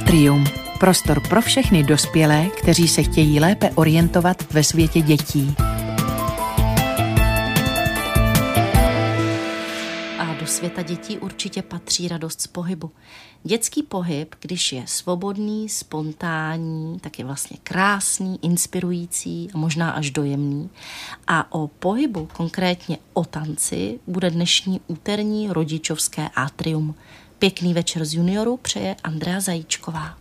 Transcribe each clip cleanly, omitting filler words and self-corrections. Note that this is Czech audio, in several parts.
Atrium. Prostor pro všechny dospělé, kteří se chtějí lépe orientovat ve světě dětí. A do světa dětí určitě patří radost z pohybu. Dětský pohyb, když je svobodný, spontánní, tak je vlastně krásný, inspirující a možná až dojemný. A o pohybu, konkrétně o tanci, bude dnešní úterní rodičovské Atrium. Pěkný večer z Junioru přeje Andrea Zajíčková.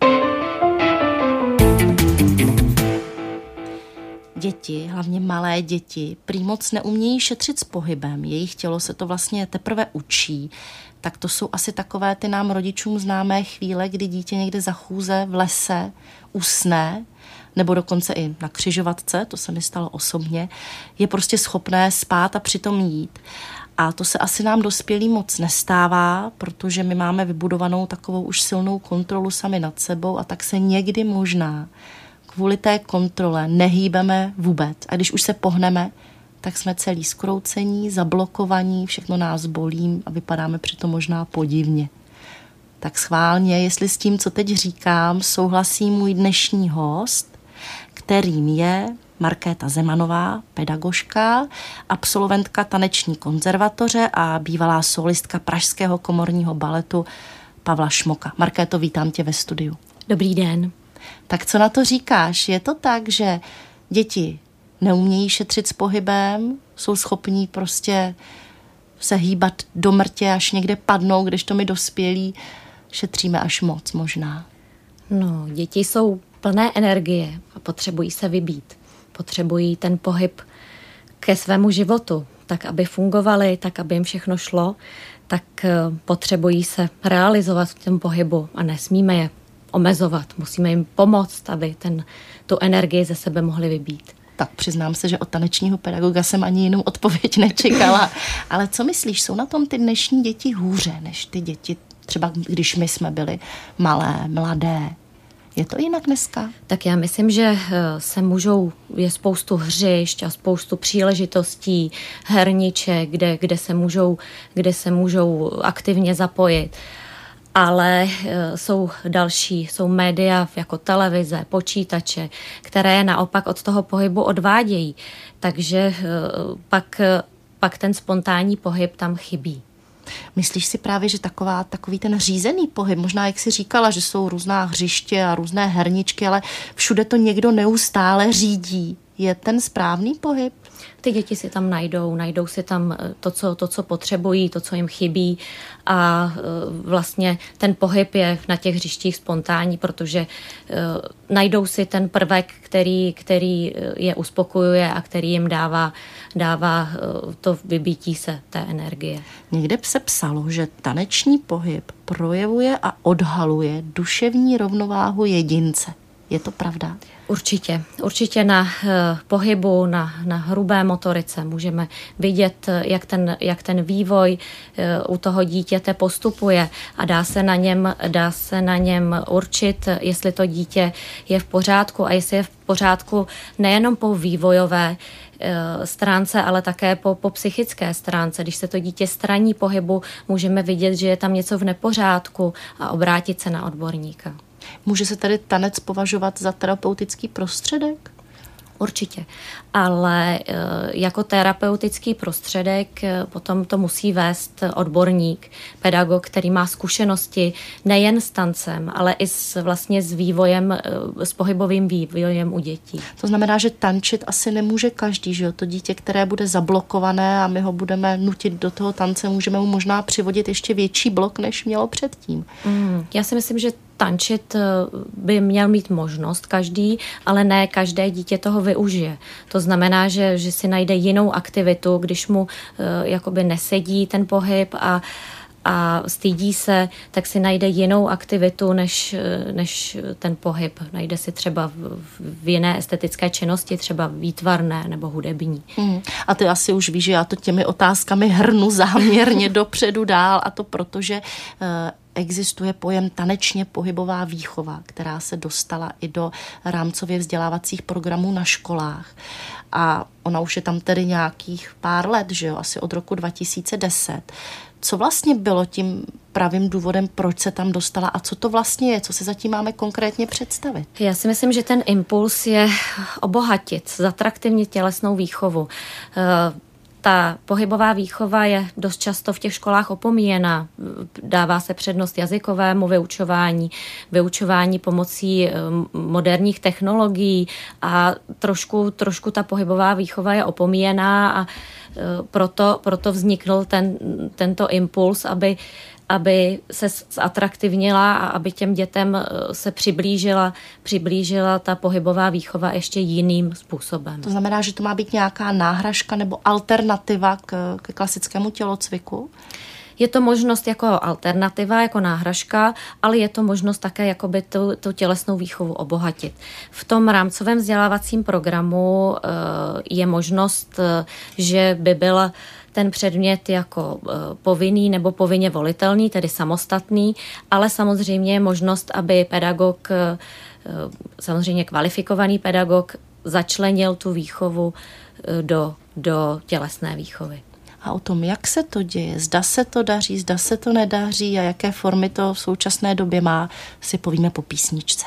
Děti, hlavně malé děti, prý moc neumějí šetřit s pohybem. Jejich tělo se to vlastně teprve učí. Tak to jsou asi takové ty nám rodičům známé chvíle, kdy dítě někde zachůze v lese, usne, nebo dokonce i na křižovatce, to se mi stalo osobně, je prostě schopné spát a přitom jít. A to se asi nám dospělým moc nestává, protože my máme vybudovanou takovou už silnou kontrolu sami nad sebou a tak se někdy možná kvůli té kontrole nehýbeme vůbec. A když už se pohneme, tak jsme celý zkroucení, zablokovaní, všechno nás bolí a vypadáme přitom možná podivně. Tak schválně, jestli s tím, co teď říkám, souhlasí můj dnešní host, kterým je Markéta Zemanová, pedagožka, absolventka taneční konzervatoře a bývalá solistka Pražského komorního baletu Pavla Šmoka. Markéto, vítám tě ve studiu. Dobrý den. Tak co na to říkáš? Je to tak, že děti neumějí šetřit s pohybem, jsou schopní prostě se hýbat do mrtě, až někde padnou, kdežto my dospělí šetříme až moc možná? No, děti jsou plné energie a potřebují se vybít. Potřebují ten pohyb ke svému životu, tak aby fungovali, tak aby jim všechno šlo, tak potřebují se realizovat v tom pohybu a nesmíme je omezovat. Musíme jim pomoct, aby tu energii ze sebe mohli vybít. Tak přiznám se, že od tanečního pedagoga jsem ani jinou odpověď nečekala. Ale co myslíš, jsou na tom ty dnešní děti hůře než ty děti, třeba když my jsme byli malé, mladé? Je to jinak dneska? Tak já myslím, že je spoustu hřišť a spoustu příležitostí, herniček, kde se můžou aktivně zapojit. Ale jsou média jako televize, počítače, které naopak od toho pohybu odvádějí. Takže pak ten spontánní pohyb tam chybí. Myslíš si právě, že takový ten řízený pohyb, možná jak jsi říkala, že jsou různá hřiště a různé herničky, ale všude to někdo neustále řídí. Je ten správný pohyb? Ty děti si tam najdou si tam to, co potřebují, to, co jim chybí a vlastně ten pohyb je na těch hřištích spontánní, protože najdou si ten prvek, který je uspokojuje a který jim dává to vybítí se té energie. Někde se psalo, že taneční pohyb projevuje a odhaluje duševní rovnováhu jedince. Je to pravda? Určitě na pohybu, na hrubé motorice můžeme vidět, jak ten vývoj u toho dítěte postupuje a dá se na něm určit, jestli to dítě je v pořádku a jestli je v pořádku nejenom po vývojové stránce, ale také po psychické stránce. Když se to dítě straní pohybu, můžeme vidět, že je tam něco v nepořádku a obrátit se na odborníka. Může se tedy tanec považovat za terapeutický prostředek? Určitě, ale jako terapeutický prostředek potom to musí vést odborník, pedagog, který má zkušenosti nejen s tancem, ale i vlastně s pohybovým vývojem u dětí. To znamená, že tančit asi nemůže každý, že jo? To dítě, které bude zablokované a my ho budeme nutit do toho tance, můžeme mu možná přivodit ještě větší blok, než mělo předtím. Já si myslím, že tančit by měl mít možnost každý, ale ne každé dítě toho využije. To znamená, že si najde jinou aktivitu, když mu jakoby nesedí ten pohyb a stydí se, tak si najde jinou aktivitu než ten pohyb. Najde si třeba v jiné estetické činnosti, třeba výtvarné nebo hudební. A ty asi už víš, že já to těmi otázkami hrnu záměrně dopředu dál, a to proto, že existuje pojem tanečně pohybová výchova, která se dostala i do rámcově vzdělávacích programů na školách. A ona už je tam tedy nějakých pár let, že jo, asi od roku 2010. Co vlastně bylo tím pravým důvodem, proč se tam dostala a co to vlastně je, co se zatím máme konkrétně představit? Já si myslím, že ten impuls je obohatit, zatraktivnit tělesnou výchovu. Ta pohybová výchova je dost často v těch školách opomíjená. Dává se přednost jazykovému vyučování pomocí moderních technologií a trošku ta pohybová výchova je opomíjená a proto vznikl tento impuls, aby se zatraktivnila a aby těm dětem se přiblížila ta pohybová výchova ještě jiným způsobem. To znamená, že to má být nějaká náhražka nebo alternativa k klasickému tělocviku? Je to možnost jako alternativa, jako náhražka, ale je to možnost také jakoby tu tělesnou výchovu obohatit. V tom rámcovém vzdělávacím programu je možnost, že by byl ten předmět jako povinný nebo povinně volitelný, tedy samostatný, ale samozřejmě je možnost, aby pedagog, samozřejmě kvalifikovaný pedagog, začlenil tu výchovu do tělesné výchovy. A o tom, jak se to děje, zda se to daří, zda se to nedaří a jaké formy to v současné době má, si povíme po písničce.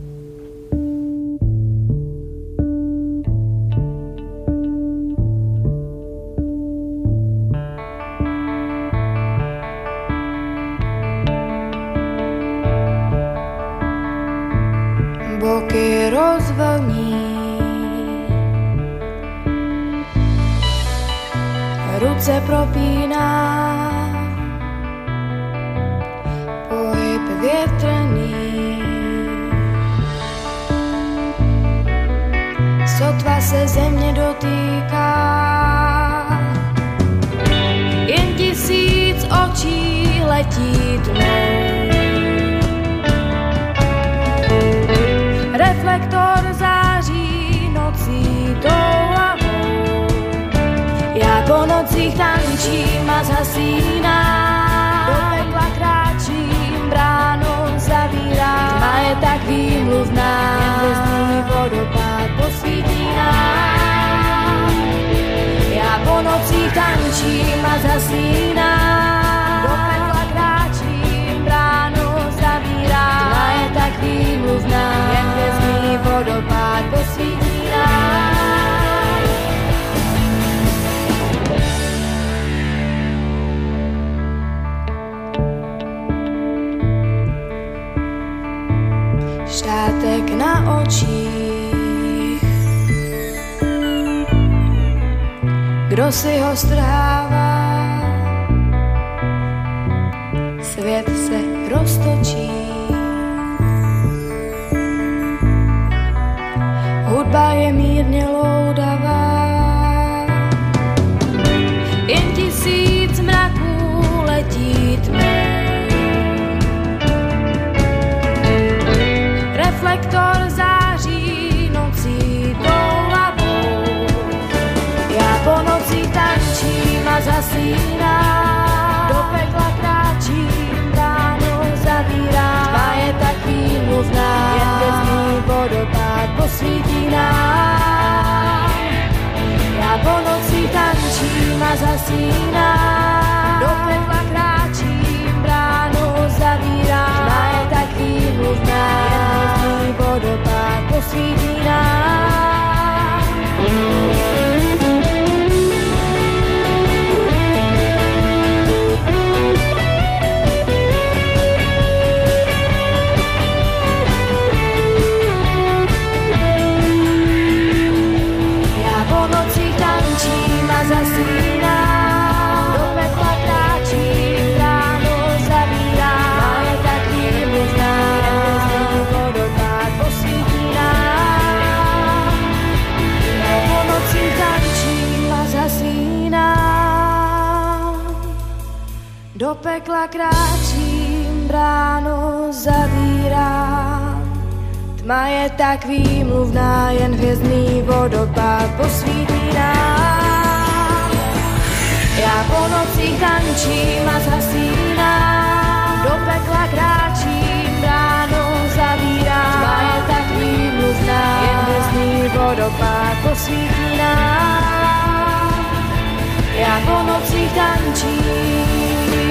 Boky rozvlní, ruce propíná, pohyb větrný, sotva se země dotýká, jen 1000 očí letí tmou. Reflektor září nocí toulavou. Já po nocích tančím a zasínám. Do pekla kráčím, bránu zavírám. Tma je tak výmluvná, jen hvězdný vodopád posvítí nám. Já po nocích tančím a zasínám. Do pekla kráčím, bránu zavírám. Tma je tak výmluvná, jen hvězdný vodopád posvítí nám. Šátek na očích, kdo si ho strhává, svět se roztočí. Hudba je mírně loudavá, jen 1000 mraků letí tmou. Reflektor září nocí toulavou. Já po noci tančím a zasínám. Do pekla kráčím, bránu zavírám. Tma je tak výmluvná, jen hvězdný vodopád posvítí nám. Já po noci tančím a zasínám. Do pekla kráčím, bránu zavírám. Tma je tak výmluvná, jen hvězdný vodopád posvítí nám. Do pekla kráčím, bránu zavírám. Tma je tak výmluvná, jen hvězdný vodopád posvítí nám. Já po nocích tančím a zasínám. Do pekla kráčím, bránu zavírám. Tma je tak výmluvná, jen hvězdný vodopád posvítí nám. Já po nocích tančím.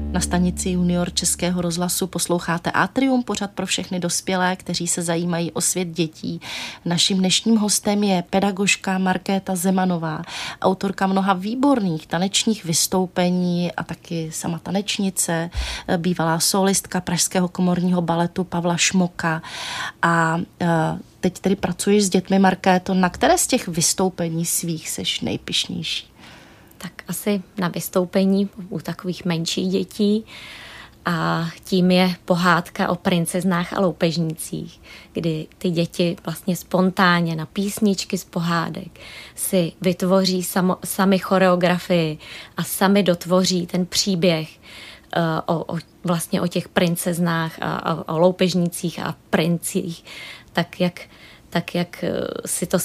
Na stanici Junior Českého rozhlasu posloucháte Atrium, pořad pro všechny dospělé, kteří se zajímají o svět dětí. Naším dnešním hostem je pedagožka Markéta Zemanová, autorka mnoha výborných tanečních vystoupení a taky sama tanečnice, bývalá solistka Pražského komorního baletu Pavla Šmoka. A teď tedy pracuješ s dětmi, Markéto. Na které z těch vystoupení svých seš nejpyšnější? Tak asi na vystoupení u takových menších dětí a tím je pohádka o princeznách a loupežnících, kdy ty děti vlastně spontánně na písničky z pohádek si vytvoří sami choreografii a sami dotvoří ten příběh vlastně o těch princeznách a o loupežnících a princích, tak jak si to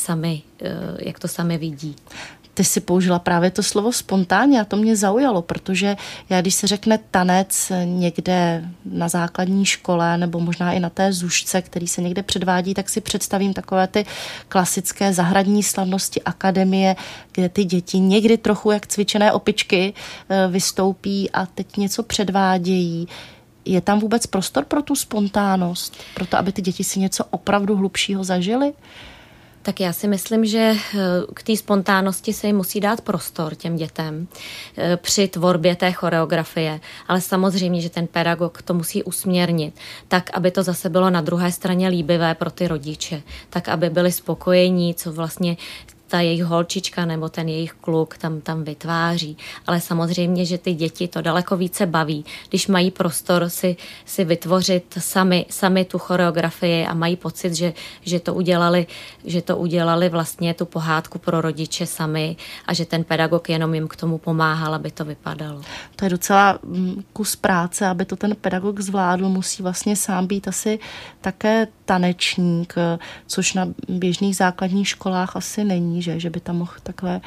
jak to sami vidí. Ty jsi použila právě to slovo spontánně a to mě zaujalo, protože já, když se řekne tanec někde na základní škole nebo možná i na té zušce, který se někde předvádí, tak si představím takové ty klasické zahradní slavnosti akademie, kde ty děti někdy trochu jak cvičené opičky vystoupí a teď něco předvádějí. Je tam vůbec prostor pro tu spontánnost, pro to, aby ty děti si něco opravdu hlubšího zažily? Tak já si myslím, že k té spontánnosti se jim musí dát prostor těm dětem při tvorbě té choreografie, ale samozřejmě, že ten pedagog to musí usměrnit, tak, aby to zase bylo na druhé straně líbivé pro ty rodiče, tak, aby byli spokojení, co vlastně ta jejich holčička nebo ten jejich kluk tam vytváří. Ale samozřejmě, že ty děti to daleko více baví, když mají prostor si vytvořit sami tu choreografii a mají pocit, že to udělali vlastně tu pohádku pro rodiče sami a že ten pedagog jenom jim k tomu pomáhal, aby to vypadalo. To je docela kus práce, aby to ten pedagog zvládl, musí vlastně sám být asi také tanečník, což na běžných základních školách asi není, že by tam mohl takhle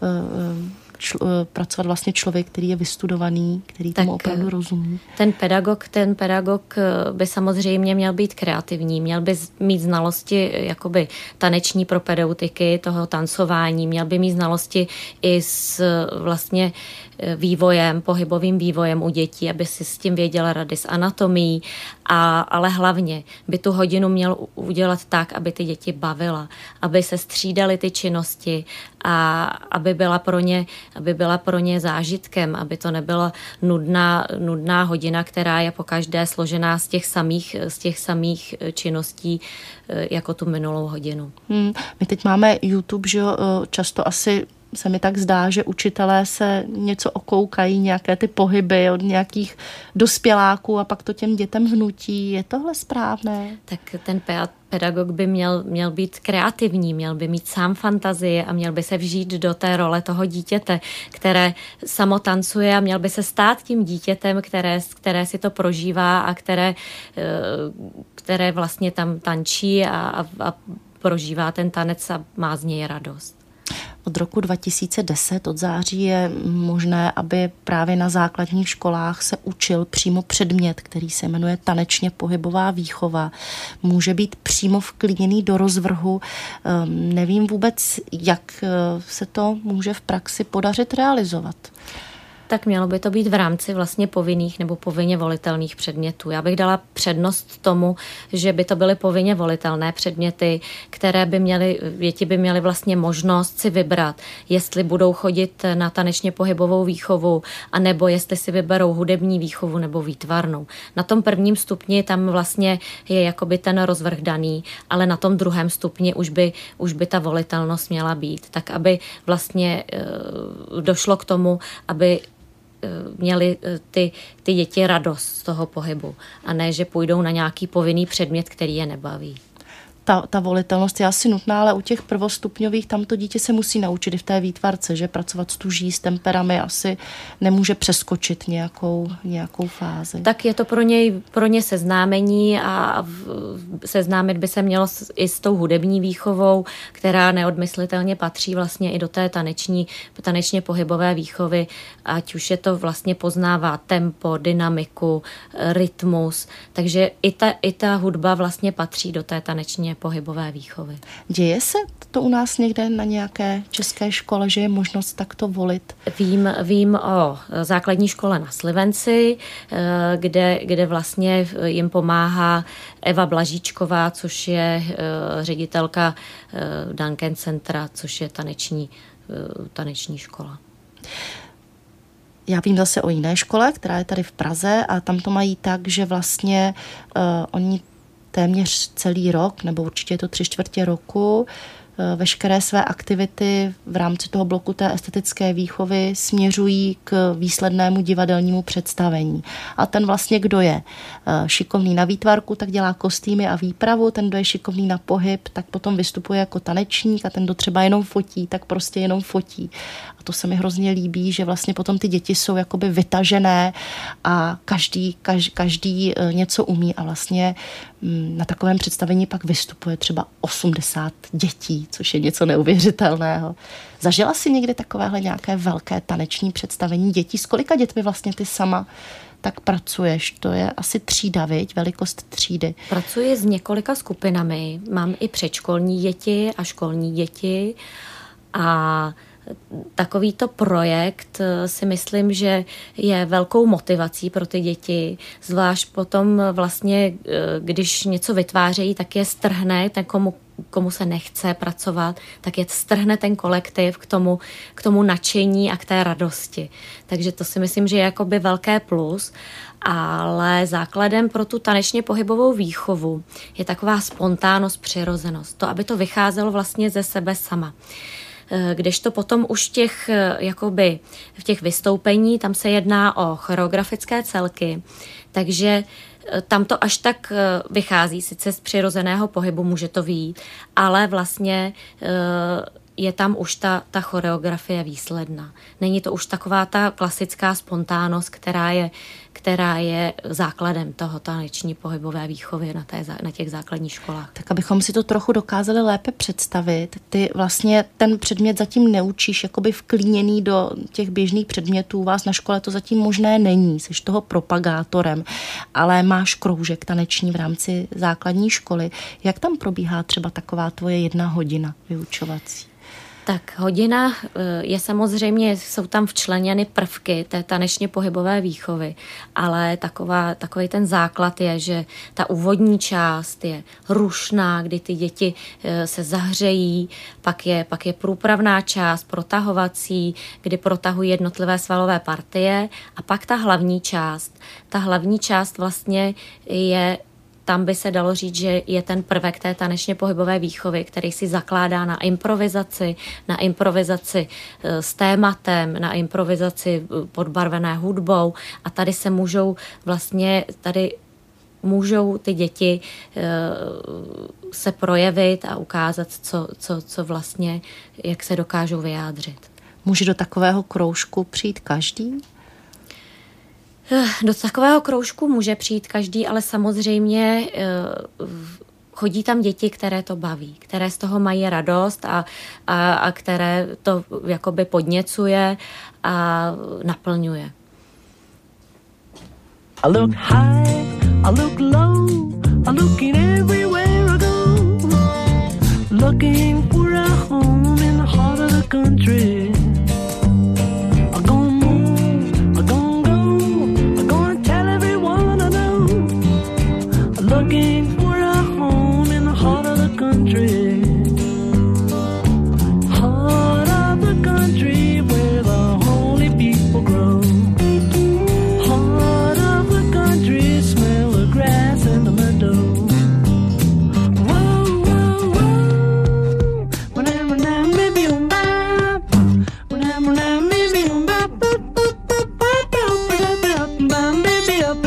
pracovat vlastně člověk, který je vystudovaný, který tomu opravdu rozumí. Ten pedagog by samozřejmě měl být kreativní, měl by mít znalosti jakoby taneční propedeutiky, toho tancování, měl by mít znalosti i s vlastně vývojem, pohybovým vývojem u dětí, aby si s tím věděla rady s anatomií, ale hlavně by tu hodinu měl udělat tak, aby ty děti bavila, aby se střídaly ty činnosti a aby byla pro ně zážitkem, aby to nebyla nudná hodina, která je pokaždé složená z těch samých činností jako tu minulou hodinu. My teď máme YouTube, že často asi se mi tak zdá, že učitelé se něco okoukají, nějaké ty pohyby od nějakých dospěláků a pak to těm dětem vnutí. Je tohle správné? Tak ten pedagog by měl být kreativní, měl by mít sám fantazii a měl by se vžít do té role toho dítěte, které samo tancuje a měl by se stát tím dítětem, které si to prožívá a které vlastně tam tančí a prožívá ten tanec a má z něj radost. Od roku 2010, od září, je možné, aby právě na základních školách se učil přímo předmět, který se jmenuje tanečně pohybová výchova. Může být přímo vklíněný do rozvrhu. Nevím vůbec, jak se to může v praxi podařit realizovat. Tak mělo by to být v rámci vlastně povinných nebo povinně volitelných předmětů. Já bych dala přednost tomu, že by to byly povinně volitelné předměty, děti by měly vlastně možnost si vybrat, jestli budou chodit na tanečně pohybovou výchovu, anebo jestli si vyberou hudební výchovu nebo výtvarnou. Na tom prvním stupni tam vlastně je jakoby ten rozvrh daný, ale na tom druhém stupni už by ta volitelnost měla být, tak aby vlastně došlo k tomu, aby měli ty děti radost z toho pohybu a ne, že půjdou na nějaký povinný předmět, který je nebaví. Ta volitelnost je asi nutná, ale u těch prvostupňových tam to dítě se musí naučit i v té výtvarce, že pracovat s tuží, s temperami asi nemůže přeskočit nějakou fázi. Tak je to pro ně seznámení a seznámit by se mělo i s tou hudební výchovou, která neodmyslitelně patří vlastně i do té tanečně pohybové výchovy, ať už je to vlastně poznává tempo, dynamiku, rytmus, takže i ta hudba vlastně patří do té tanečně pohybové výchovy. Děje se to u nás někde na nějaké české škole, že je možnost takto volit? Vím o základní škole na Slivenci, kde vlastně jim pomáhá Eva Blažíčková, což je ředitelka Duncan Centra, což je taneční škola. Já vím zase o jiné škole, která je tady v Praze a tam to mají tak, že vlastně oni téměř celý rok, nebo určitě je to 3/4 roku, veškeré své aktivity v rámci toho bloku té estetické výchovy směřují k výslednému divadelnímu představení. A ten vlastně, kdo je šikovný na výtvarku, tak dělá kostýmy a výpravu, ten, kdo je šikovný na pohyb, tak potom vystupuje jako tanečník a ten, kdo třeba jenom fotí, tak prostě jenom fotí. A to se mi hrozně líbí, že vlastně potom ty děti jsou jakoby vytažené a každý něco umí a vlastně na takovém představení pak vystupuje třeba 80 dětí, což je něco neuvěřitelného. Zažila jsi někdy takovéhle nějaké velké taneční představení dětí? S kolika dětmi vlastně ty sama tak pracuješ? To je asi třída, viď? Velikost třídy. Pracuji s několika skupinami. Mám i předškolní děti a školní děti a takovýto projekt si myslím, že je velkou motivací pro ty děti, zvlášť potom vlastně, když něco vytvářejí, tak je strhne, ten komu se nechce pracovat, tak je strhne ten kolektiv k tomu nadšení a k té radosti. Takže to si myslím, že je jakoby velké plus, ale základem pro tu tanečně pohybovou výchovu je taková spontánnost, přirozenost. To, aby to vycházelo vlastně ze sebe sama. Kdežto potom už v těch vystoupení, tam se jedná o choreografické celky, takže tam to až tak vychází, sice z přirozeného pohybu může to vyjít, ale vlastně je tam už ta choreografie výsledná. Není to už taková ta klasická spontánnost, která je základem toho taneční pohybové výchovy na těch základních školách. Tak abychom si to trochu dokázali lépe představit, ty vlastně ten předmět zatím neučíš jakoby vklíněný do těch běžných předmětů. U vás na škole to zatím možné není, jsi toho propagátorem, ale máš kroužek taneční v rámci základní školy. Jak tam probíhá třeba taková tvoje 1 hodina vyučovací? Tak hodina je samozřejmě, jsou tam včleněny prvky té tanečně pohybové výchovy, ale takový ten základ je, že ta úvodní část je rušná, kdy ty děti se zahřejí, pak je průpravná část, protahovací, kdy protahují jednotlivé svalové partie a pak ta hlavní část. Ta hlavní část vlastně je, tam by se dalo říct, že je ten prvek té tanečně pohybové výchovy, který si zakládá na improvizaci s tématem, na improvizaci podbarvené hudbou a tady můžou ty děti se projevit a ukázat, co vlastně, jak se dokážou vyjádřit. Může do takového kroužku přijít každý? Do takového kroužku může přijít každý, ale samozřejmě chodí tam děti, které to baví, které z toho mají radost a které to jakoby podněcuje a naplňuje. I look high, I look low, I looking everywhere I go, looking for a home in the heart of the country. Looking for a home in the heart of the country, heart of the country where the holy people grow, heart of the country, smell the grass and the meadow. Whoa, whoa, whoa, whenever now maybe on bap, whenever now maybe on bap, baby up,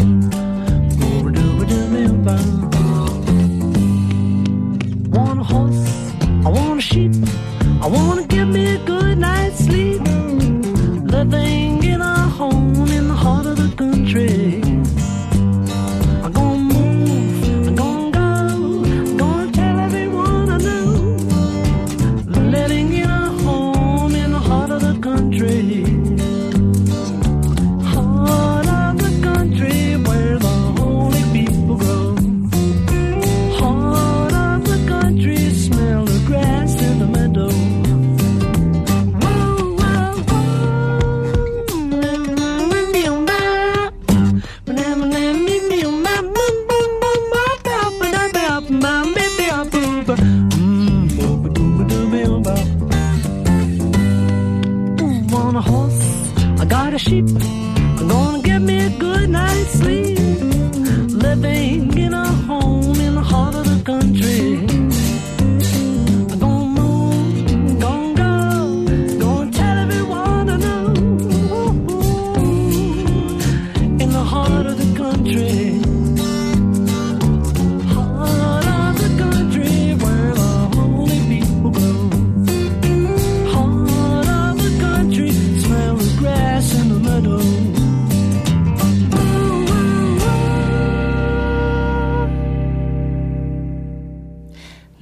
want a horse, I want a sheep, I want to give me a good night's sleep, living in a home in the heart of the country. I'm gonna move, I'm gonna go, I'm gonna tell everyone I know, living in a home in the heart of the country. Heart of the country where the holy people grow. Heart of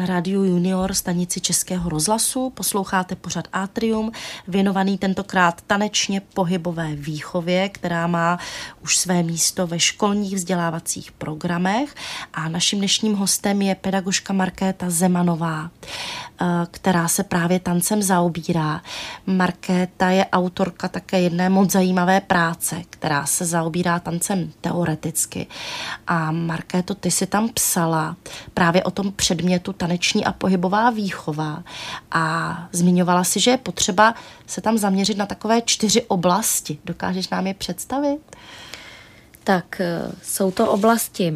na Rádiu Junior, stanici Českého rozhlasu. Posloucháte pořad Atrium, věnovaný tentokrát tanečně pohybové výchově, která má už své místo ve školních vzdělávacích programech. A naším dnešním hostem je pedagožka Markéta Zemanová, která se právě tancem zaobírá. Markéta je autorka také jedné moc zajímavé práce, která se zaobírá tancem teoreticky. A Markéto, ty si tam psala právě o tom předmětu taneční a pohybová výchova a zmiňovala si, že je potřeba se tam zaměřit na takové 4 oblasti. Dokážeš nám je představit? Tak jsou to oblasti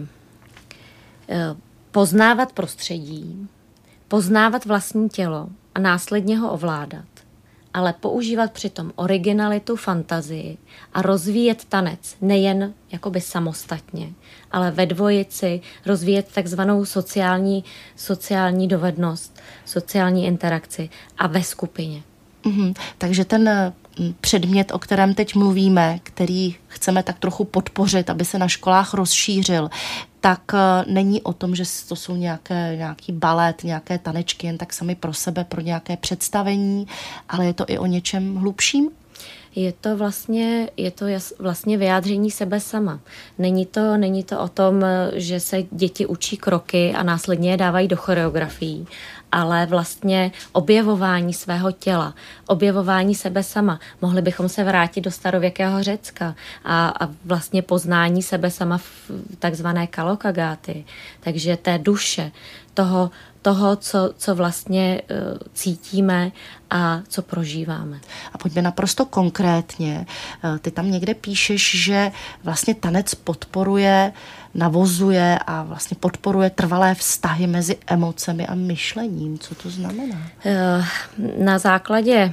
poznávat prostředí, poznávat vlastní tělo a následně ho ovládat, ale používat přitom originalitu, fantazii a rozvíjet tanec nejen jakoby samostatně, ale ve dvojici, rozvíjet takzvanou sociální dovednost, sociální interakci a ve skupině. Takže ten předmět, o kterém teď mluvíme, který chceme tak trochu podpořit, aby se na školách rozšířil, tak není o tom, že to jsou nějaký balet, nějaké tanečky jen tak sami pro sebe, pro nějaké představení, ale je to i o něčem hlubším? Je to vlastně vyjádření sebe sama. Není to o tom, že se děti učí kroky a následně je dávají do choreografií, ale vlastně objevování svého těla, objevování sebe sama. Mohli bychom se vrátit do starověkého Řecka a vlastně poznání sebe sama v takzvané kalokagáty. Takže té duše, toho, co vlastně cítíme a co prožíváme. A pojďme naprosto konkrétně. Ty tam někde píšeš, že vlastně tanec podporuje, navozuje a vlastně podporuje trvalé vztahy mezi emocemi a myšlením. Co to znamená? Na základě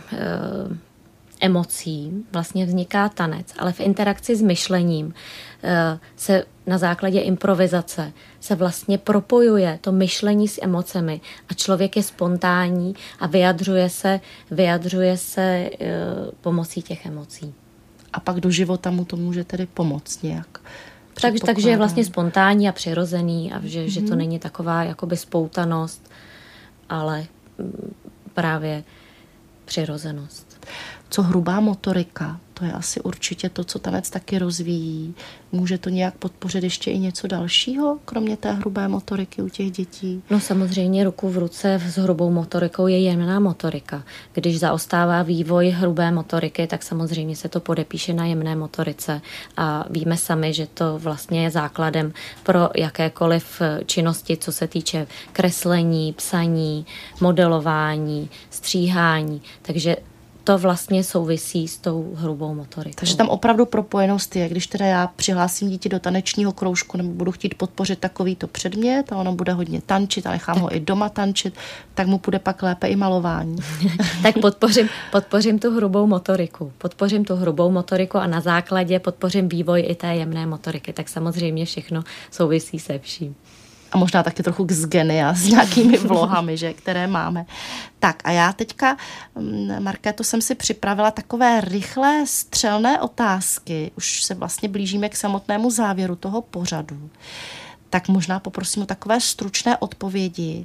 emocí vlastně vzniká tanec, ale v interakci s myšlením se na základě improvizace se vlastně propojuje to myšlení s emocemi a člověk je spontánní a vyjadřuje se pomocí těch emocí. A pak do života mu to může tedy pomoct nějak? Takže je vlastně spontánní a přirozený a že to není taková jakoby spoutanost, ale právě přirozenost. Co hrubá motorika? To je asi určitě to, co tanec taky rozvíjí. Může to nějak podpořit ještě i něco dalšího, kromě té hrubé motoriky u těch dětí? No samozřejmě ruku v ruce s hrubou motorikou je jemná motorika. Když zaostává vývoj hrubé motoriky, tak samozřejmě se to podepíše na jemné motorice. A víme sami, že to vlastně je základem pro jakékoliv činnosti, co se týče kreslení, psaní, modelování, stříhání. Takže to vlastně souvisí s tou hrubou motorikou. Takže tam opravdu propojenost je, když teda já přihlásím dítě do tanečního kroužku nebo budu chtít podpořit takovýto předmět a ono bude hodně tančit a nechám ho i doma tančit, tak mu půjde pak lépe i malování. Tak podpořím tu hrubou motoriku. Podpořím tu hrubou motoriku a na základě podpořím vývoj i té jemné motoriky. Tak samozřejmě všechno souvisí se vším. A možná taky trochu z geny a s nějakými vlohami, že, které máme. Tak a já teďka, Markéto, jsem si připravila takové rychlé střelné otázky. Už se vlastně blížíme k samotnému závěru toho pořadu. Tak možná poprosím o takové stručné odpovědi.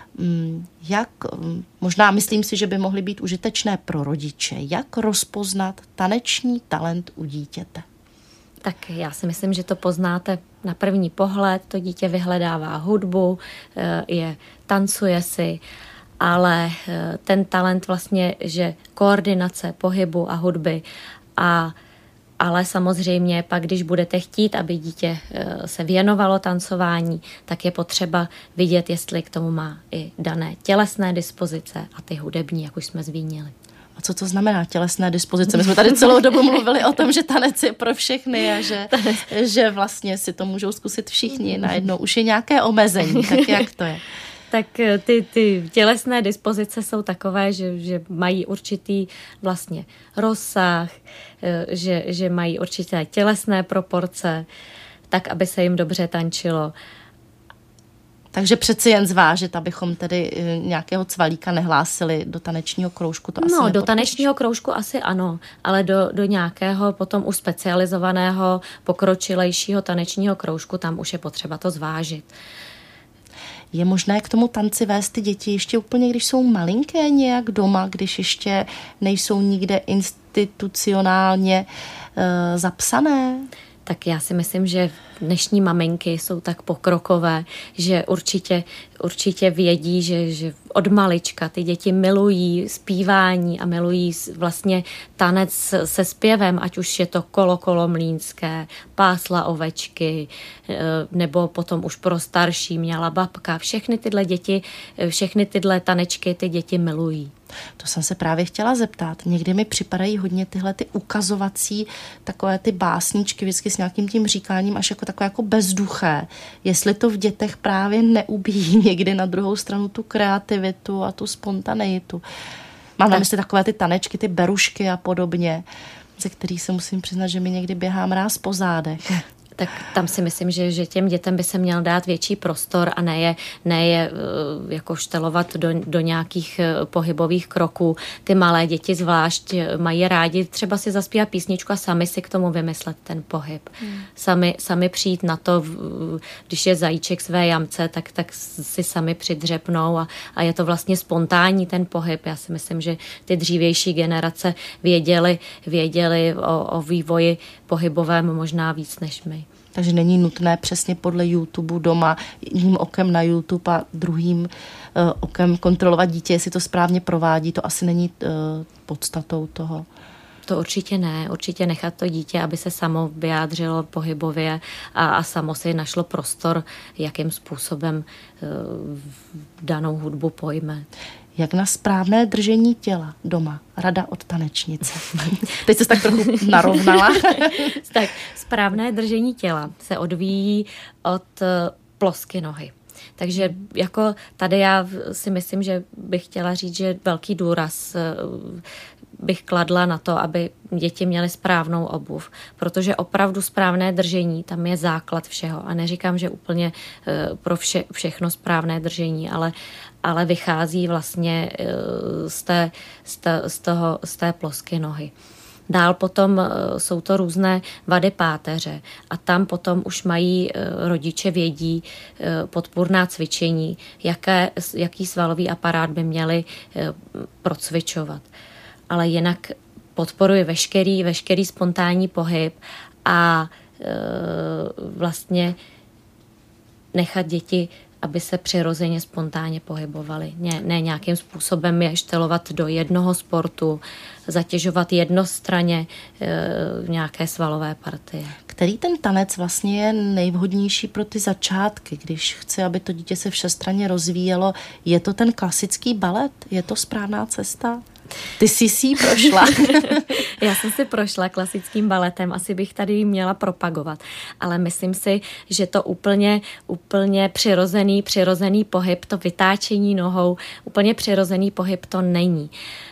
Možná myslím si, že by mohly být užitečné pro rodiče. Jak rozpoznat taneční talent u dítěte? Tak já si myslím, že to poznáte na první pohled. To dítě vyhledává hudbu, tancuje si, ale ten talent vlastně, že koordinace pohybu a hudby ale samozřejmě pak, když budete chtít, aby dítě se věnovalo tancování, tak je potřeba vidět, jestli k tomu má i dané tělesné dispozice a ty hudební, jak už jsme zmínili. A co to znamená tělesné dispozice? My jsme tady celou dobu mluvili o tom, že tanec je pro všechny a že vlastně si to můžou zkusit všichni. Najednou už je nějaké omezení, tak jak to je? Tak ty tělesné dispozice jsou takové, že mají určitý vlastně rozsah, že mají určité tělesné proporce, tak, aby se jim dobře tančilo. Takže přeci jen zvážit, abychom tedy nějakého cvalíka nehlásili do tanečního kroužku. To asi do tanečního kroužku asi ano, ale do nějakého potom už specializovaného, pokročilejšího tanečního kroužku, tam už je potřeba to zvážit. Je možné k tomu tanci vést ty děti ještě úplně, když jsou malinké nějak doma, když ještě nejsou nikde institucionálně zapsané? Tak já si myslím, že dnešní maminky jsou tak pokrokové, že určitě vědí, že od malička ty děti milují zpívání a milují vlastně tanec se zpěvem, ať už je to kolo mlýnské, pásla ovečky, nebo potom už pro starší měla babka. Všechny tyhle tanečky ty děti milují. To jsem se právě chtěla zeptat. Někdy mi připadají hodně tyhle ty ukazovací, takové ty básničky vždycky s nějakým tím říkáním až jako takové jako bezduché. Jestli to v dětech právě neubíjí někdy na druhou stranu tu kreativitu a tu spontaneitu. Mám na mysli takové ty tanečky, ty berušky a podobně, ze kterých se musím přiznat, že mi někdy běhá mráz po zádech. Tak tam si myslím, že těm dětem by se měl dát větší prostor a ne je jako štelovat do nějakých pohybových kroků. Ty malé děti zvlášť mají rádi třeba si zaspívat písničku a sami si k tomu vymyslet ten pohyb. Sami přijít na to, když je zajíček své jamce, tak si sami přidřepnou a je to vlastně spontánní ten pohyb. Já si myslím, že ty dřívější generace věděli o vývoji pohybovém možná víc než my. Takže není nutné přesně podle YouTube doma jedním okem na YouTube a druhým okem kontrolovat dítě, jestli to správně provádí. To asi není podstatou toho. To určitě ne. Určitě nechat to dítě, aby se samo vyjádřilo pohybově a samo si našlo prostor, jakým způsobem danou hudbu pojme. Jak na správné držení těla doma? Rada od tanečnice. Teď jsi tak trochu narovnala. Tak správné držení těla se odvíjí od plosky nohy. Takže jako tady já si myslím, že bych chtěla říct, že velký důraz bych kladla na to, aby děti měly správnou obuv, protože opravdu správné držení, tam je základ všeho. A neříkám, že úplně pro všechno správné držení, ale vychází vlastně z té plosky nohy. Dál potom jsou to různé vady páteře a tam potom už mají rodiče vědí podpůrná cvičení, jaký svalový aparát by měli procvičovat. Ale jinak podporuji veškerý spontánní pohyb a vlastně nechat děti, aby se přirozeně spontánně pohybovali. Ne nějakým způsobem je štelovat do jednoho sportu, zatěžovat jednostranně nějaké svalové partie. Který ten tanec vlastně je nejvhodnější pro ty začátky, když chci, aby to dítě se všestranně rozvíjelo? Je to ten klasický balet? Je to správná cesta? Ty jsi si prošla. Já jsem si prošla klasickým baletem, asi bych tady měla propagovat, ale myslím si, že to úplně přirozený pohyb, to vytáčení nohou, úplně přirozený pohyb to není.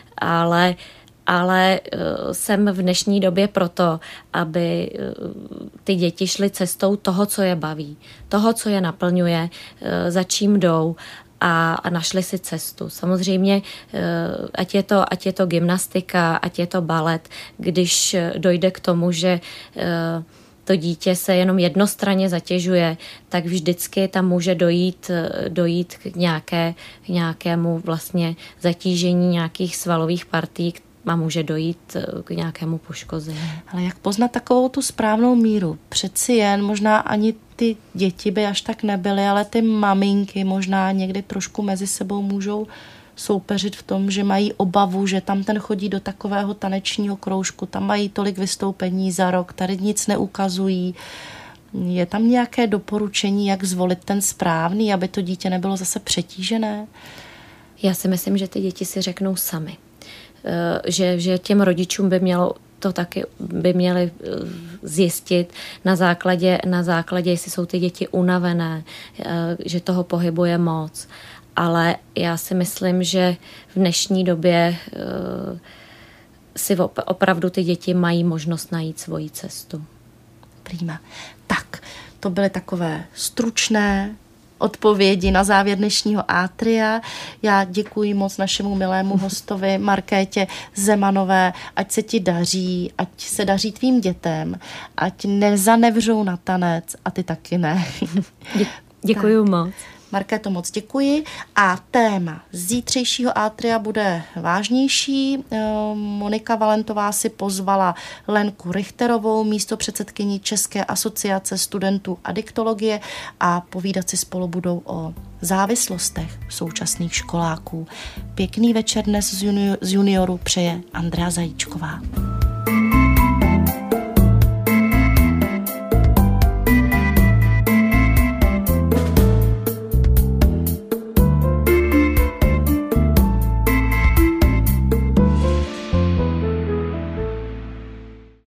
Ale jsem v dnešní době proto, aby ty děti šly cestou toho, co je baví, toho, co je naplňuje, za čím jdou, a našli si cestu. Samozřejmě, ať je to gymnastika, ať je to balet, když dojde k tomu, že to dítě se jenom jednostranně zatěžuje, tak vždycky tam může dojít k nějakému vlastně zatížení nějakých svalových partí a může dojít k nějakému poškození. Ale jak poznat takovou tu správnou míru? Přeci jen možná ani ty děti by až tak nebyly, ale ty maminky možná někdy trošku mezi sebou můžou soupeřit v tom, že mají obavu, že tam ten chodí do takového tanečního kroužku, tam mají tolik vystoupení za rok, tady nic neukazují. Je tam nějaké doporučení, jak zvolit ten správný, aby to dítě nebylo zase přetížené? Já si myslím, že ty děti si řeknou sami. Že těm rodičům by měli zjistit na základě, jestli jsou ty děti unavené, že toho pohybu je moc. Ale já si myslím, že v dnešní době si opravdu ty děti mají možnost najít svoji cestu. Prima. Tak, to byly takové stručné odpovědi na závěr dnešního Atria. Já děkuji moc našemu milému hostovi Markétě Zemanové, ať se ti daří, ať se daří tvým dětem, ať nezanevřou na tanec a ty taky ne. Děkuji moc. Markéto, moc děkuji. A téma zítřejšího Atria bude vážnější. Monika Valentová si pozvala Lenku Richterovou, místopředsedkyni České asociace studentů adiktologie, a povídat si spolu budou o závislostech současných školáků. Pěkný večer dnes z Junioru přeje Andrea Zajíčková.